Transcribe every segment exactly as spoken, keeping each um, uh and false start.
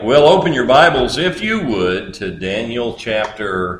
Well, open your Bibles, if you would, to Daniel chapter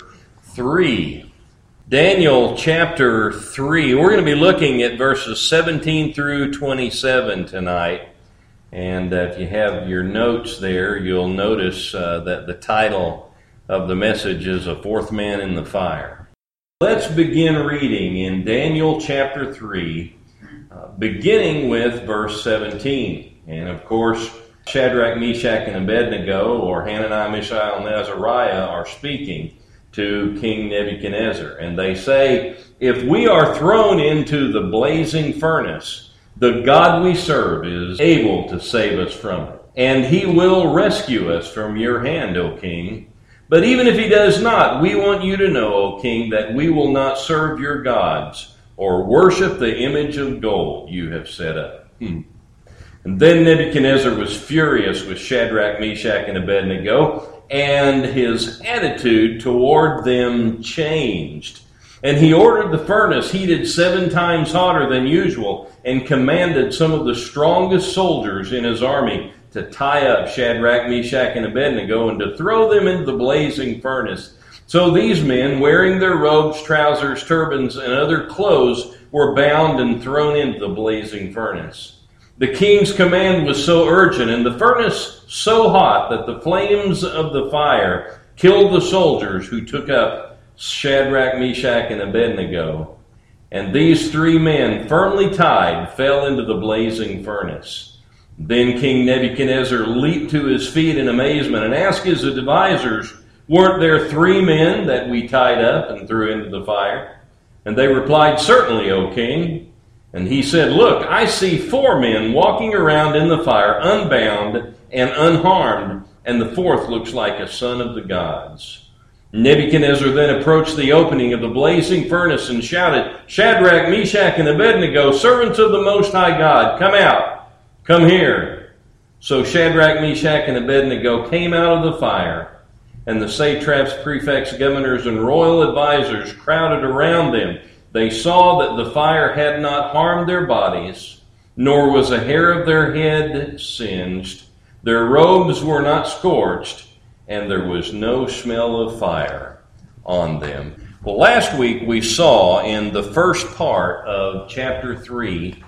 three. Daniel chapter three. We're going to be looking at verses seventeen through twenty-seven tonight. And uh, if you have your notes there, you'll notice uh, that the title of the message is A Fourth Man in the Fire. Let's begin reading in Daniel chapter three, uh, beginning with verse seventeen. And of course, Shadrach, Meshach, and Abednego, or Hananiah, Mishael, and Azariah, are speaking to King Nebuchadnezzar. And they say, if we are thrown into the blazing furnace, the God we serve is able to save us from it. And he will rescue us from your hand, O king. But even if he does not, we want you to know, O king, that we will not serve your gods or worship the image of gold you have set up. Hmm. And then Nebuchadnezzar was furious with Shadrach, Meshach, and Abednego, and his attitude toward them changed. And he ordered the furnace heated seven times hotter than usual, and commanded some of the strongest soldiers in his army to tie up Shadrach, Meshach, and Abednego, and to throw them into the blazing furnace. So these men, wearing their robes, trousers, turbans, and other clothes, were bound and thrown into the blazing furnace. The king's command was so urgent, and the furnace so hot, that the flames of the fire killed the soldiers who took up Shadrach, Meshach, and Abednego. And these three men, firmly tied, fell into the blazing furnace. Then King Nebuchadnezzar leaped to his feet in amazement and asked his advisors, weren't there three men that we tied up and threw into the fire? And they replied, certainly, O king. And he said, look, I see four men walking around in the fire, unbound and unharmed, and the fourth looks like a son of the gods. Nebuchadnezzar then approached the opening of the blazing furnace and shouted, Shadrach, Meshach, and Abednego, servants of the Most High God, come out, come here. So Shadrach, Meshach, and Abednego came out of the fire, and the satraps, prefects, governors, and royal advisors crowded around them. They saw that the fire had not harmed their bodies, nor was a hair of their head singed. Their robes were not scorched, and there was no smell of fire on them. Well, last week we saw in the first part of chapter three,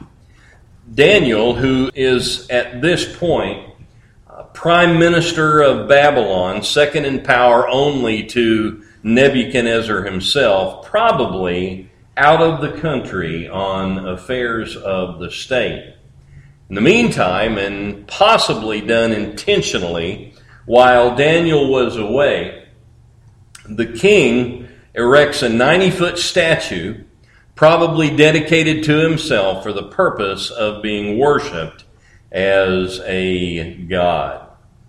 Daniel, who is at this point uh, prime minister of Babylon, second in power only to Nebuchadnezzar himself, probably out of the country on affairs of the state. In the meantime, and possibly done intentionally, while Daniel was away, the king erects a ninety-foot statue, probably dedicated to himself for the purpose of being worshipped as a god.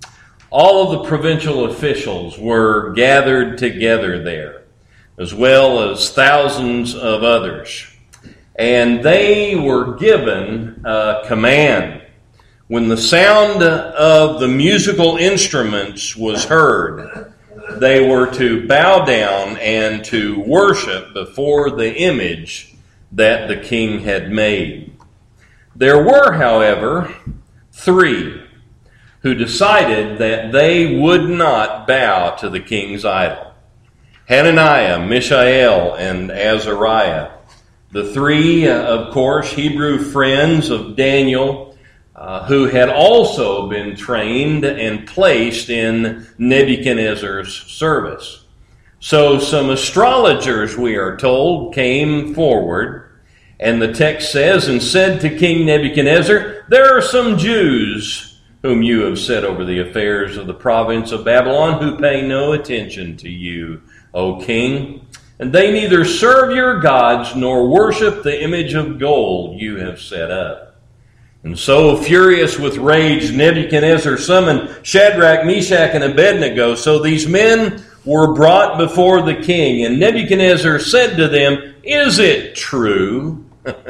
All of the provincial officials were gathered together there, as well as thousands of others. And they were given a command. When the sound of the musical instruments was heard, they were to bow down and to worship before the image that the king had made. There were, however, three who decided that they would not bow to the king's idol. Hananiah, Mishael, and Azariah. The three, uh, of course, Hebrew friends of Daniel, uh, who had also been trained and placed in Nebuchadnezzar's service. So some astrologers, we are told, came forward, and the text says, and said to King Nebuchadnezzar, there are some Jews whom you have set over the affairs of the province of Babylon who pay no attention to you, O king, and they neither serve your gods nor worship the image of gold you have set up. And so, furious with rage, Nebuchadnezzar summoned Shadrach, Meshach, and Abednego. So these men were brought before the king, and Nebuchadnezzar said to them, is it true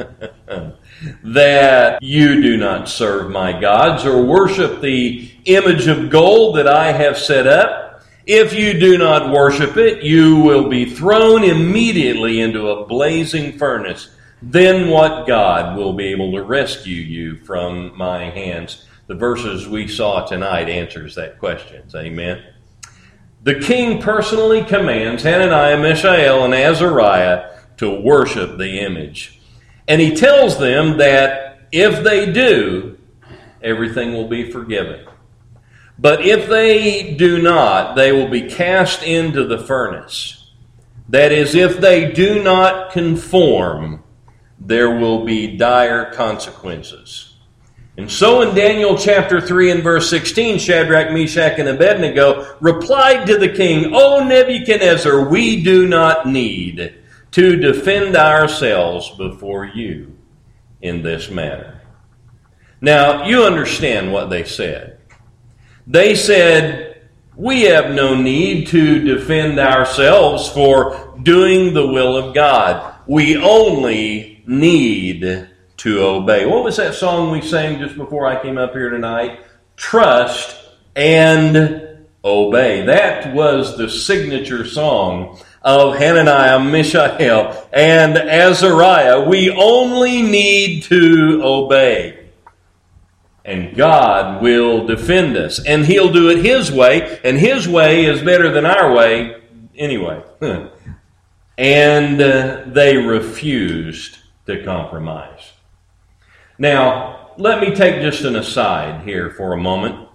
that you do not serve my gods or worship the image of gold that I have set up? If you do not worship it, you will be thrown immediately into a blazing furnace. Then what God will be able to rescue you from my hands? the verses we saw tonight answers that question. Amen. The king personally commands Hananiah, Mishael, and Azariah to worship the image. And he tells them that if they do, everything will be forgiven. But if they do not, they will be cast into the furnace. That is, if they do not conform, there will be dire consequences. And so in Daniel chapter three and verse sixteen, Shadrach, Meshach, and Abednego replied to the king, "O Nebuchadnezzar, we do not need to defend ourselves before you in this matter." Now, you understand what they said. They said, "We have no need to defend ourselves for doing the will of God. We only need to obey." What was that song we sang just before I came up here tonight? Trust and obey. That was the signature song of Hananiah, Mishael, and Azariah. We only need to obey. And God will defend us. And He'll do it His way. And His way is better than our way anyway. And uh, they refused to compromise. Now, let me take just an aside here for a moment.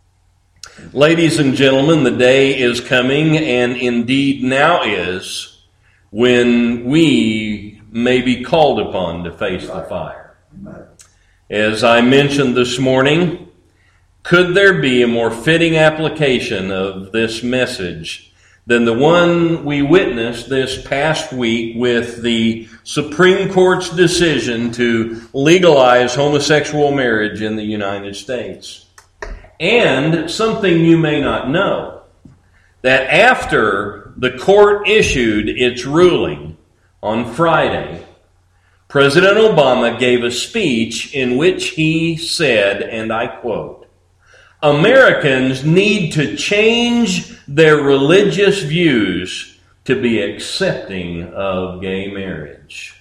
Ladies and gentlemen, the day is coming, and indeed now is, when we may be called upon to face the fire. As I mentioned this morning, could there be a more fitting application of this message than the one we witnessed this past week with the Supreme Court's decision to legalize homosexual marriage in the United States? And something you may not know, that after the court issued its ruling on Friday, President Obama gave a speech in which he said, and I quote, "Americans need to change their religious views to be accepting of gay marriage."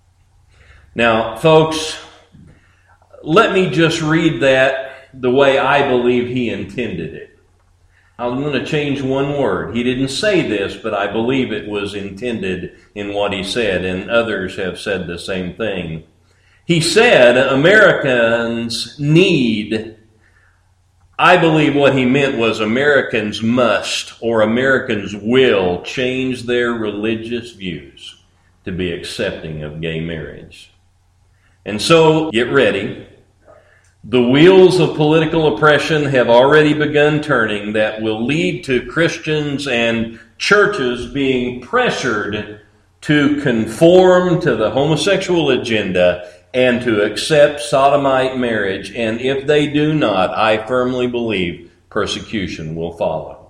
Now, folks, let me just read that the way I believe he intended it. I'm going to change one word. He didn't say this, but I believe it was intended in what he said, and others have said the same thing. He said Americans need, I believe what he meant was Americans must, or Americans will, change their religious views to be accepting of gay marriage. And so, get ready. The wheels of political oppression have already begun turning that will lead to Christians and churches being pressured to conform to the homosexual agenda and to accept sodomite marriage. And if they do not, I firmly believe persecution will follow.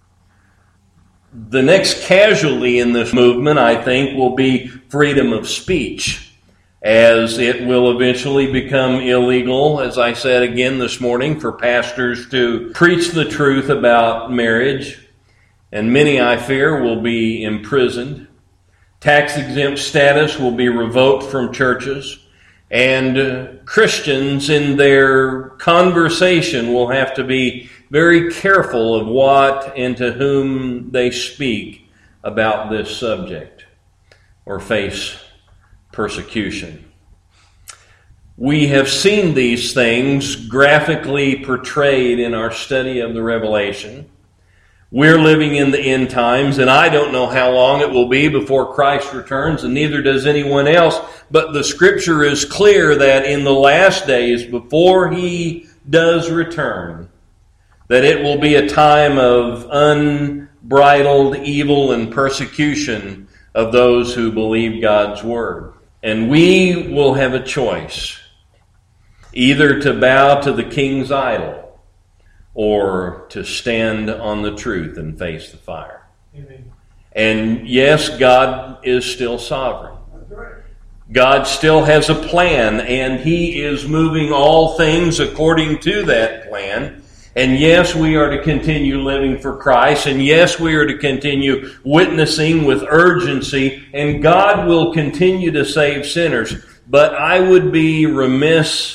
The next casualty in this movement, I think, will be freedom of speech, as it will eventually become illegal, as I said again this morning, for pastors to preach the truth about marriage. And many, I fear, will be imprisoned. Tax-exempt status will be revoked from churches. And uh, Christians in their conversation will have to be very careful of what and to whom they speak about this subject or face persecution. We have seen these things graphically portrayed in our study of the Revelation. We're living in the end times, and I don't know how long it will be before Christ returns, and neither does anyone else. But the Scripture is clear that in the last days, before He does return, that it will be a time of unbridled evil and persecution of those who believe God's Word. And we will have a choice, either to bow to the king's idol or to stand on the truth and face the fire. Amen. And yes, God is still sovereign. God still has a plan, and He is moving all things according to that plan. And yes, we are to continue living for Christ. And yes, we are to continue witnessing with urgency. And God will continue to save sinners. But I would be remiss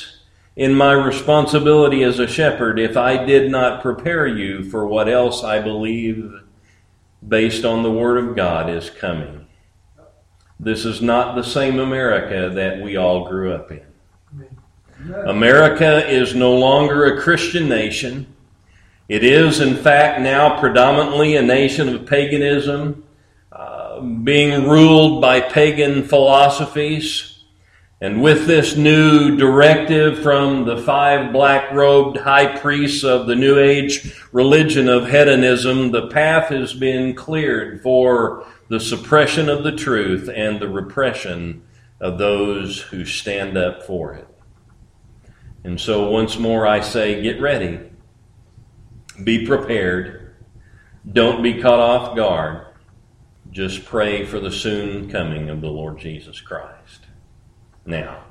in my responsibility as a shepherd if I did not prepare you for what else I believe, based on the Word of God, is coming. This is not the same America that we all grew up in. America is no longer a Christian nation. It is, in fact, now predominantly a nation of paganism, uh, being ruled by pagan philosophies. And with this new directive from the five black-robed high priests of the New Age religion of hedonism, the path has been cleared for the suppression of the truth and the repression of those who stand up for it. And so once more I say, get ready. Be prepared. Don't be caught off guard. Just pray for the soon coming of the Lord Jesus Christ. Now,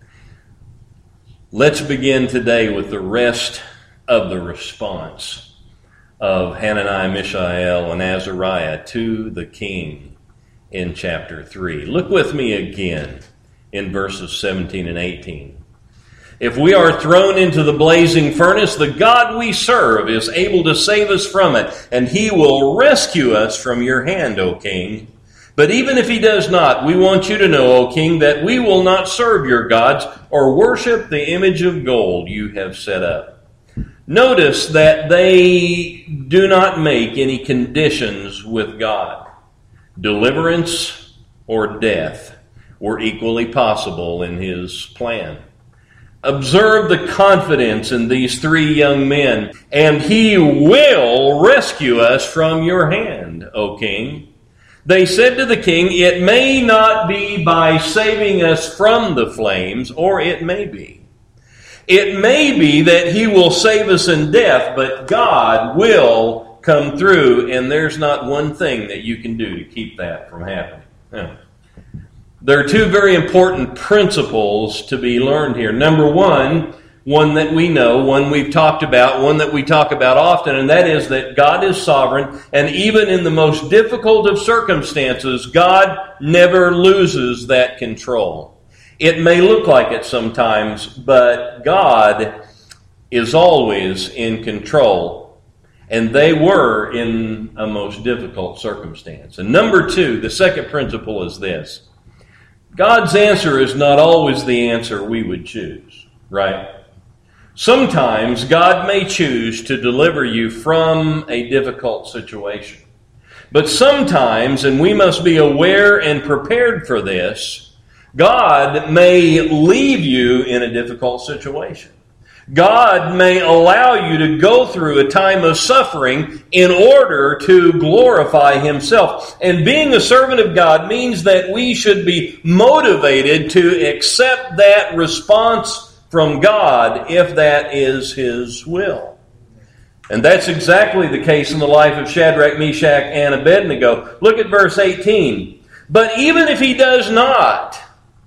let's begin today with the rest of the response of Hananiah, Mishael, and Azariah to the king in chapter three. Look with me again in verses seventeen and eighteen. If we are thrown into the blazing furnace, the God we serve is able to save us from it, and he will rescue us from your hand, O king. But even if he does not, we want you to know, O king, that we will not serve your gods or worship the image of gold you have set up. Notice that they do not make any conditions with God. Deliverance or death were equally possible in his plan. Observe the confidence in these three young men, and he will rescue us from your hand, O king. They said to the king, it may not be by saving us from the flames, or it may be. It may be that he will save us in death, but God will come through, and there's not one thing that you can do to keep that from happening. Yeah. There are two very important principles to be learned here. Number one, one that we know, one we've talked about, one that we talk about often, and that is that God is sovereign, and even in the most difficult of circumstances, God never loses that control. It may look like it sometimes, but God is always in control, and they were in a most difficult circumstance. And number two, the second principle is this. God's answer is not always the answer we would choose, right? Sometimes God may choose to deliver you from a difficult situation. But sometimes, and we must be aware and prepared for this, God may leave you in a difficult situation. God may allow you to go through a time of suffering in order to glorify himself. And being a servant of God means that we should be motivated to accept that response from God if that is his will. And that's exactly the case in the life of Shadrach, Meshach, and Abednego. Look at verse eighteen. But even if he does not,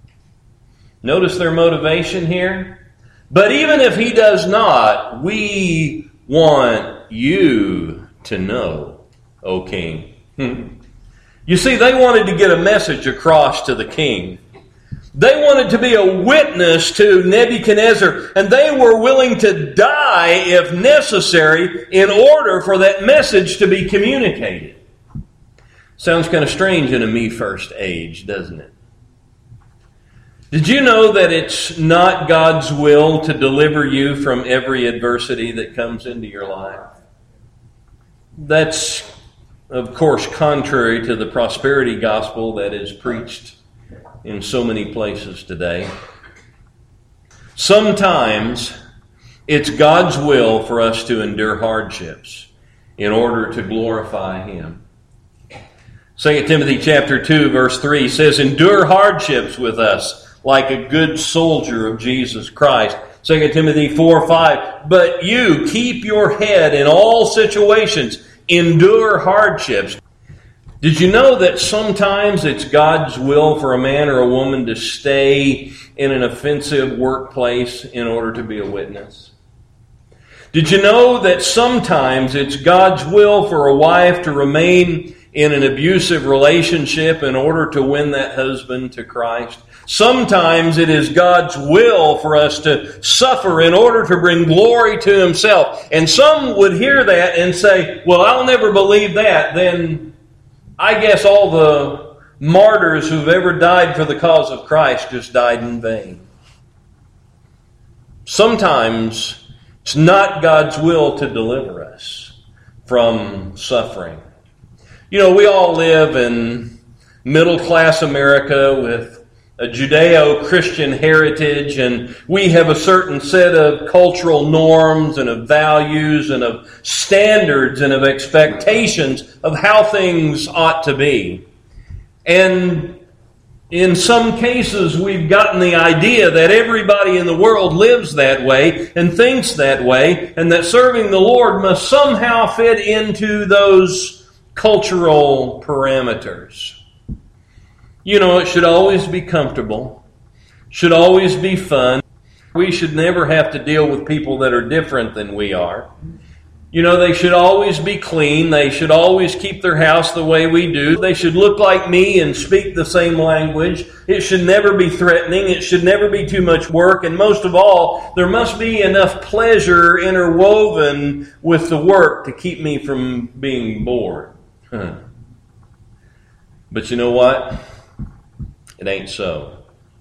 notice their motivation here. But even if he does not, we want you to know, O king. You see, they wanted to get a message across to the king. They wanted to be a witness to Nebuchadnezzar, and they were willing to die if necessary in order for that message to be communicated. Sounds kind of strange in a me first age, doesn't it? Did you know that it's not God's will to deliver you from every adversity that comes into your life? That's, of course, contrary to the prosperity gospel that is preached in so many places today. Sometimes it's God's will for us to endure hardships in order to glorify him. Second Timothy chapter two, verse three says, endure hardships with us like a good soldier of Jesus Christ. Second Timothy four five, but you keep your head in all situations, endure hardships. Did you know that sometimes it's God's will for a man or a woman to stay in an offensive workplace in order to be a witness? Did you know that sometimes it's God's will for a wife to remain in an abusive relationship in order to win that husband to Christ? Sometimes it is God's will for us to suffer in order to bring glory to Himself. And some would hear that and say, well, I'll never believe that. Then I guess all the martyrs who've ever died for the cause of Christ just died in vain. Sometimes it's not God's will to deliver us from suffering. You know, we all live in middle-class America with a Judeo-Christian heritage, and we have a certain set of cultural norms and of values and of standards and of expectations of how things ought to be. And in some cases, we've gotten the idea that everybody in the world lives that way and thinks that way, and that serving the Lord must somehow fit into those cultural parameters. You know, it should always be comfortable, should always be fun. We should never have to deal with people that are different than we are. You know, they should always be clean. They should always keep their house the way we do. They should look like me and speak the same language. It should never be threatening. It should never be too much work. And most of all, there must be enough pleasure interwoven with the work to keep me from being bored. Huh. But you know what? It ain't so.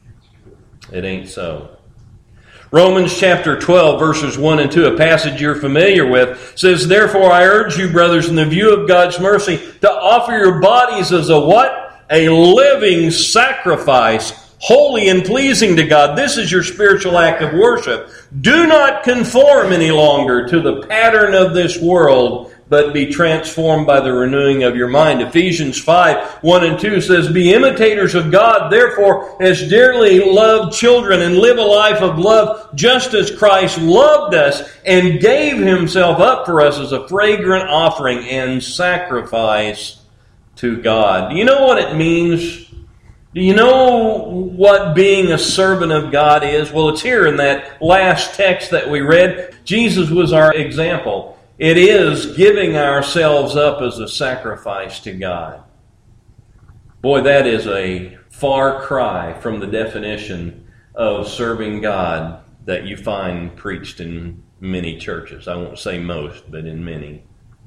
It ain't so. Romans chapter twelve, verses one and two, a passage you're familiar with, says, "Therefore I urge you, brothers, in the view of God's mercy, to offer your bodies as a what? A living sacrifice, holy and pleasing to God. This is your spiritual act of worship. Do not conform any longer to the pattern of this world, but be transformed by the renewing of your mind." Ephesians five, one and two says, "Be imitators of God, therefore, as dearly loved children, and live a life of love, just as Christ loved us and gave Himself up for us as a fragrant offering and sacrifice to God." Do you know what it means? Do you know what being a servant of God is? Well, it's here in that last text that we read. Jesus was our example. It is giving ourselves up as a sacrifice to God. Boy, that is a far cry from the definition of serving God that you find preached in many churches. I won't say most, but in many.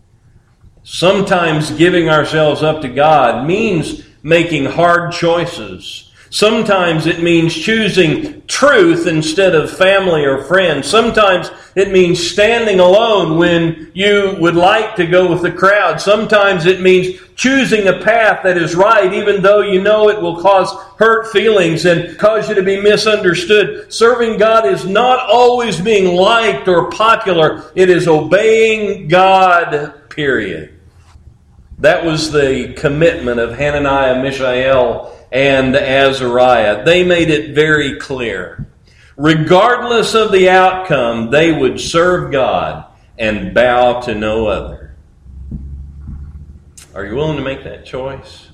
Sometimes giving ourselves up to God means making hard choices. Sometimes it means choosing truth instead of family or friends. Sometimes it means standing alone when you would like to go with the crowd. Sometimes it means choosing a path that is right, even though you know it will cause hurt feelings and cause you to be misunderstood. Serving God is not always being liked or popular. It is obeying God, period. That was the commitment of Hananiah, Mishael, and Azariah. They made it very clear. Regardless of the outcome, they would serve God and bow to no other. Are you willing to make that choice?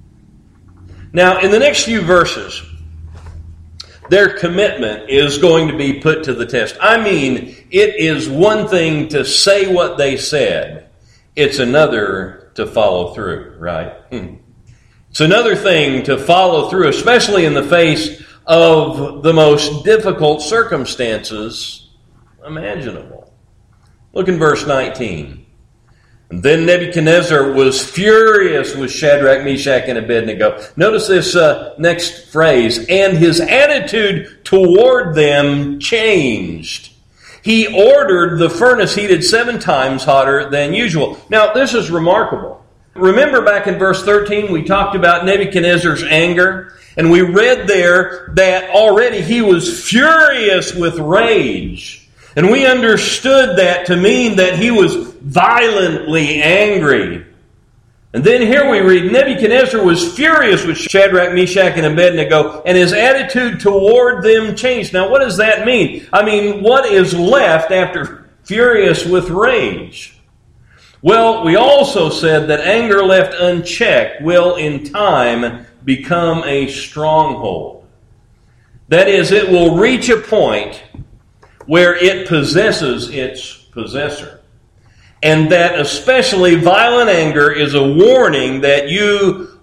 Now, in the next few verses, their commitment is going to be put to the test. I mean, it is one thing to say what they said. It's another to follow through, right? Hmm. It's another thing to follow through, especially in the face of the most difficult circumstances imaginable. Look in verse nineteen. "And then Nebuchadnezzar was furious with Shadrach, Meshach, and Abednego." Notice this uh, next phrase. "And his attitude toward them changed. He ordered the furnace heated seven times hotter than usual." Now, this is remarkable. Remember back in verse thirteen, we talked about Nebuchadnezzar's anger, and we read there that already he was furious with rage. And we understood that to mean that he was violently angry. And then here we read, Nebuchadnezzar was furious with Shadrach, Meshach, and Abednego, and his attitude toward them changed. Now, what does that mean? I mean, what is left after furious with rage? Well, we also said that anger left unchecked will in time become a stronghold. That is, it will reach a point where it possesses its possessor. And that especially violent anger is a warning that you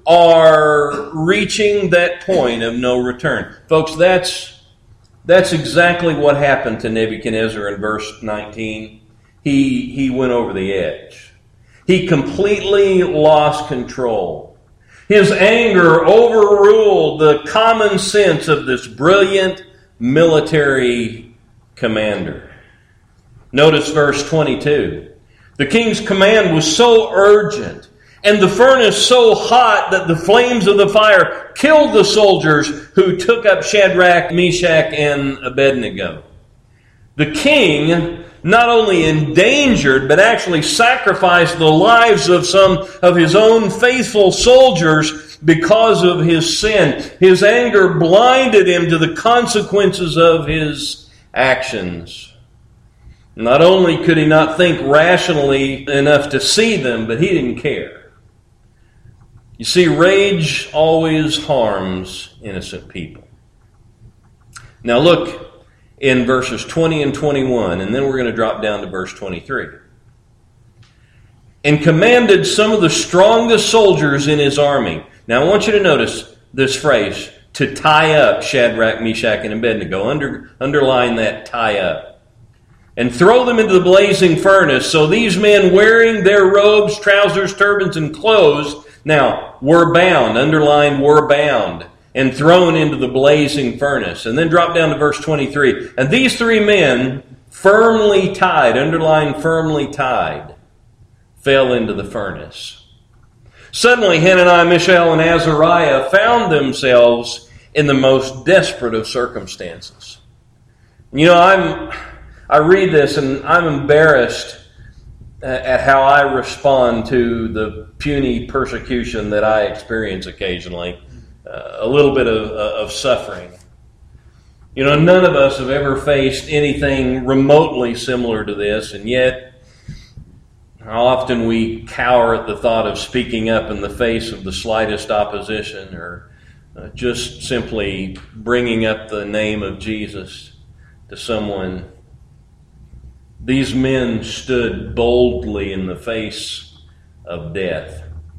are reaching that point of no return. Folks, that's, that's exactly what happened to Nebuchadnezzar in verse nineteen. He, he went over the edge. He completely lost control. His anger overruled the common sense of this brilliant military commander. Notice verse twenty-two. The king's command was so urgent and the furnace so hot that the flames of the fire killed the soldiers who took up Shadrach, Meshach, and Abednego. The king not only endangered, but actually sacrificed the lives of some of his own faithful soldiers because of his sin. His anger blinded him to the consequences of his actions. Not only could he not think rationally enough to see them, but he didn't care. You see, rage always harms innocent people. Now look in verses twenty and twenty-one, and then we're going to drop down to verse twenty-three. And commanded some of the strongest soldiers in his army. Now I want you to notice this phrase, to tie up Shadrach, Meshach, and Abednego. Under, underline that, tie up. And throw them into the blazing furnace. So these men, wearing their robes, trousers, turbans, and clothes, now, were bound, underline were bound, and thrown into the blazing furnace. And then drop down to verse twenty-three. And these three men, firmly tied, underline firmly tied, fell into the furnace. Suddenly, Hananiah, Mishael, and Azariah found themselves in the most desperate of circumstances. You know, I'm, I read this and I'm embarrassed at how I respond to the puny persecution that I experience occasionally, uh, a little bit of, of suffering. You know, none of us have ever faced anything remotely similar to this, and yet how often we cower at the thought of speaking up in the face of the slightest opposition, or uh, just simply bringing up the name of Jesus to someone. These men stood boldly in the face of death.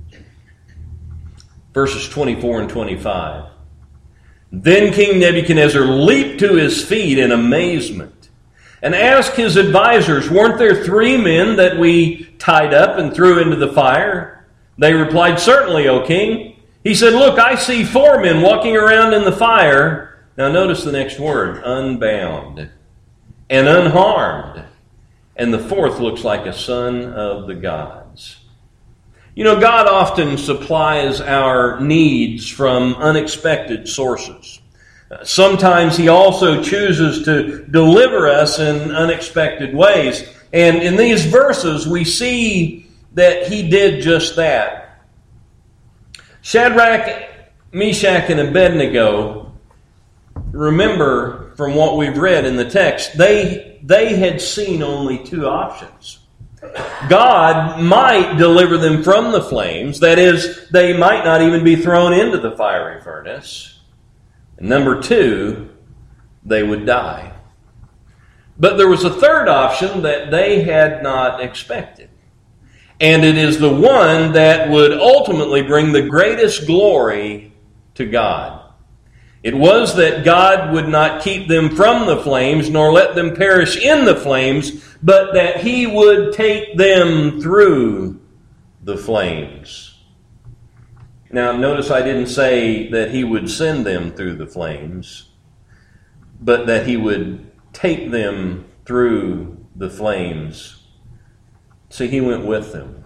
Verses twenty-four and twenty-five. Then King Nebuchadnezzar leaped to his feet in amazement and asked his advisors, weren't there three men that we tied up and threw into the fire? They replied, certainly, O king. He said, look, I see four men walking around in the fire. Now notice the next word, unbound and unharmed. And the fourth looks like a son of the gods. You know, God often supplies our needs from unexpected sources. Sometimes He also chooses to deliver us in unexpected ways. And in these verses, we see that He did just that. Shadrach, Meshach, and Abednego, remember from what we've read in the text, they They had seen only two options. God might deliver them from the flames. That is, they might not even be thrown into the fiery furnace. And number two, they would die. But there was a third option that they had not expected. And it is the one that would ultimately bring the greatest glory to God. It was that God would not keep them from the flames, nor let them perish in the flames, but that He would take them through the flames. Now, notice I didn't say that He would send them through the flames, but that He would take them through the flames. See, He went with them.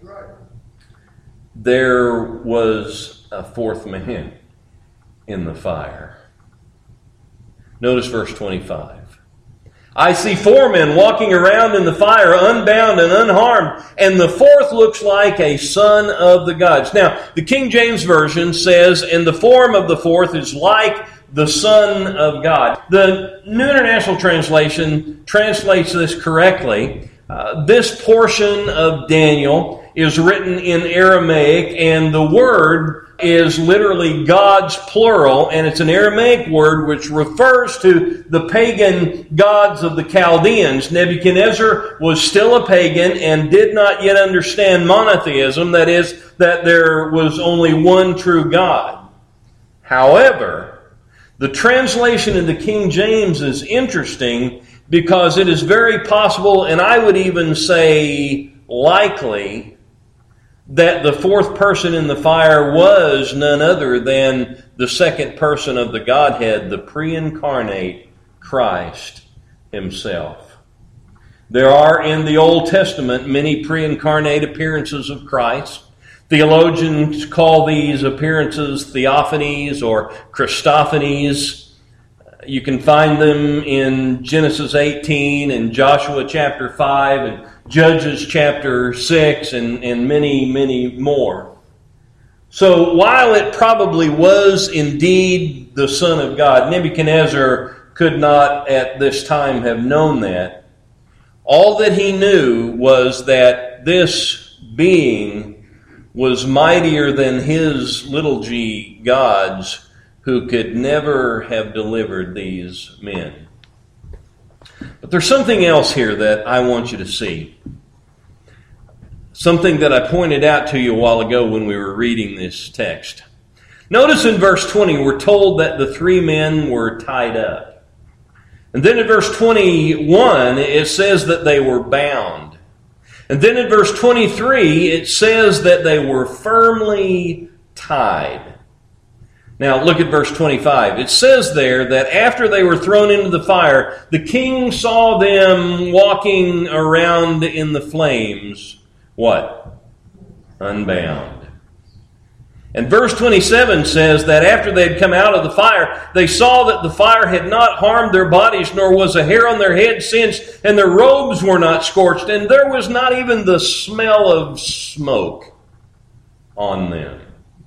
There was a fourth man in the fire. Notice verse twenty-five. I see four men walking around in the fire, unbound and unharmed, and the fourth looks like a son of the gods. Now, the King James Version says, and the form of the fourth is like the Son of God. The New International Translation translates this correctly. Uh, this portion of Daniel is written in Aramaic, and the word is literally gods plural, and it's an Aramaic word which refers to the pagan gods of the Chaldeans. Nebuchadnezzar was still a pagan and did not yet understand monotheism, that is, that there was only one true God. However, the translation into King James is interesting because it is very possible, and I would even say likely, that the fourth person in the fire was none other than the second person of the Godhead, the pre-incarnate Christ himself. There are in the Old Testament many pre-incarnate appearances of Christ. Theologians call these appearances theophanies or Christophanies. You can find them in Genesis eighteen and Joshua chapter five and Judges chapter six and, and many, many more. So while it probably was indeed the Son of God, Nebuchadnezzar could not at this time have known that. All that he knew was that this being was mightier than his little g gods who could never have delivered these men. But there's something else here that I want you to see. Something that I pointed out to you a while ago when we were reading this text. Notice in verse twenty, we're told that the three men were tied up. And then in verse twenty-one, it says that they were bound. And then in verse twenty-three, it says that they were firmly tied. Now, look at verse twenty-five. It says there that after they were thrown into the fire, the king saw them walking around in the flames. What? Unbound. And verse twenty-seven says that after they had come out of the fire, they saw that the fire had not harmed their bodies, nor was a hair on their head singed, and their robes were not scorched, and there was not even the smell of smoke on them.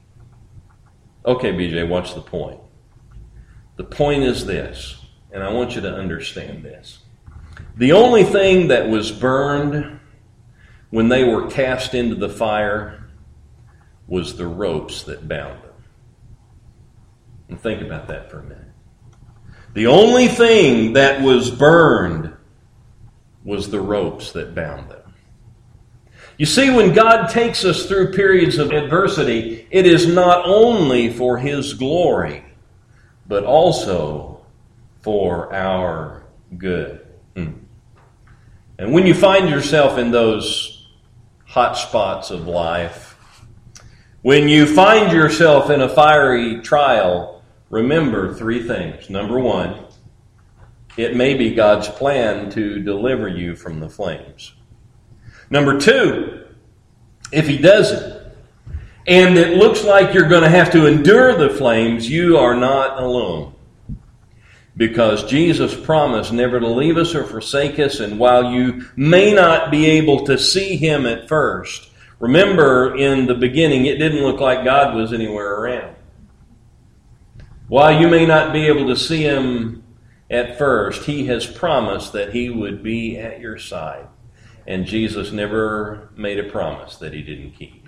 Okay, B J, what's the point? The point is this, and I want you to understand this. The only thing that was burned when they were cast into the fire was the ropes that bound them. And think about that for a minute. The only thing that was burned was the ropes that bound them. You see, when God takes us through periods of adversity, it is not only for His glory, but also for our good. Hmm. And when you find yourself in those hot spots of life, when you find yourself in a fiery trial, remember three things. Number one, it may be God's plan to deliver you from the flames. Number two, if He doesn't, and it looks like you're going to have to endure the flames, you are not alone. Because Jesus promised never to leave us or forsake us, and while you may not be able to see Him at first, remember in the beginning it didn't look like God was anywhere around. While you may not be able to see Him at first, He has promised that He would be at your side. And Jesus never made a promise that He didn't keep.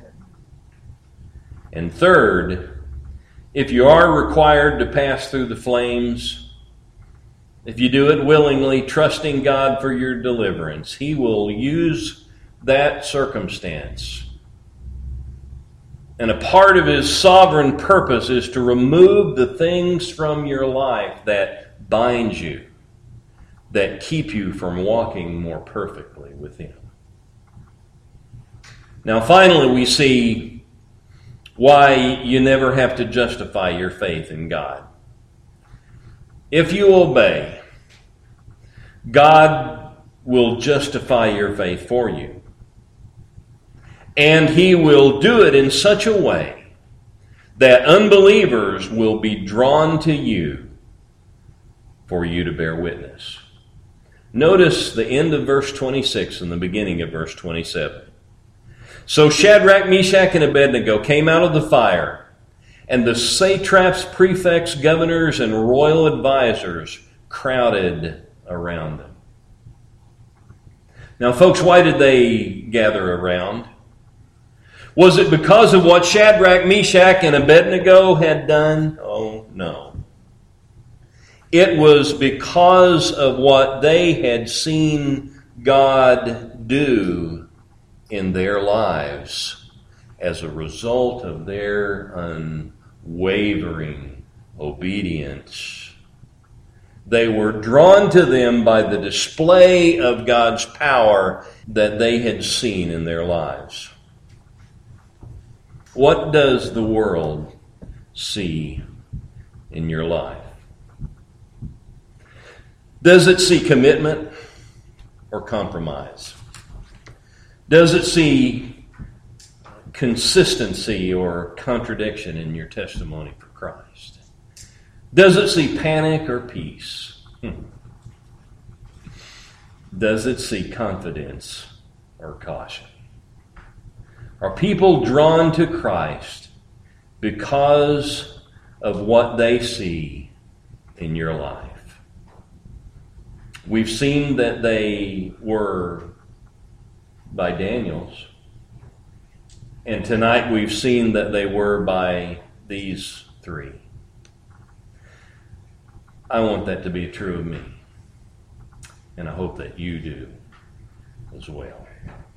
And third, if you are required to pass through the flames, if you do it willingly, trusting God for your deliverance, He will use that circumstance. And a part of His sovereign purpose is to remove the things from your life that bind you, that keep you from walking more perfectly with Him. Now, finally, we see why you never have to justify your faith in God. If you obey, God will justify your faith for you. And He will do it in such a way that unbelievers will be drawn to you for you to bear witness. Notice the end of verse twenty-six and the beginning of verse twenty-seven. So Shadrach, Meshach, and Abednego came out of the fire, and the satraps, prefects, governors, and royal advisors crowded around them. Now, folks, why did they gather around? Was it because of what Shadrach, Meshach, and Abednego had done? Oh, no. It was because of what they had seen God do in their lives as a result of their unwavering obedience. They were drawn to them by the display of God's power that they had seen in their lives. What does the world see in your life? Does it see commitment or compromise? Does it see consistency or contradiction in your testimony for Christ? Does it see panic or peace? Hmm. Does it see confidence or caution? Are people drawn to Christ because of what they see in your life? We've seen that they were by Daniel's, and tonight we've seen that they were by these three. I want that to be true of me, and I hope that you do as well.